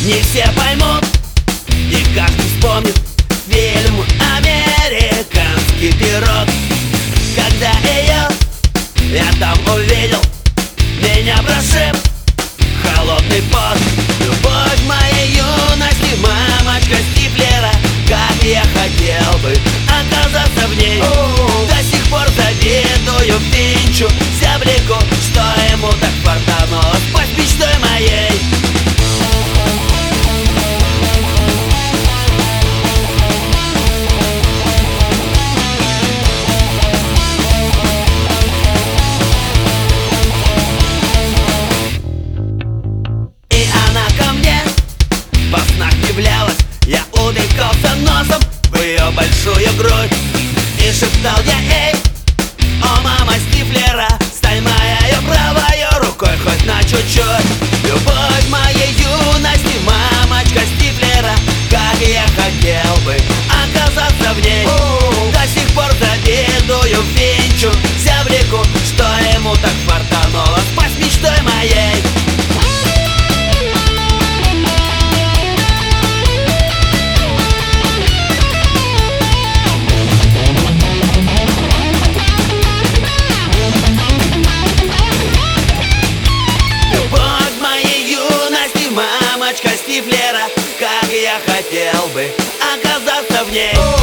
Не все поймут, и каждый вспомнит фильм «Американский пирог». Когда ее я там увидел, меня прошиб холодный пот. Любовь моей юности, мамочка Стифлера, как я хотел бы оказаться в ней. До сих пор завидую Финчу, зяблику, что ему так фартануло под мечтой моей. Во снах являлась, я утыкался носом в ее большую грудь и шептал я ей: о, мама Стифлера, стань моей правой рукой хоть на чуть-чуть. Любовь моей юности, мамочка Стифлера, как я хотел бы оказаться в ней. До сих пор завидую Финчу, зяблику, что ему так фартануло спасть мечтой моей. Стифлера, как я хотел бы оказаться в ней.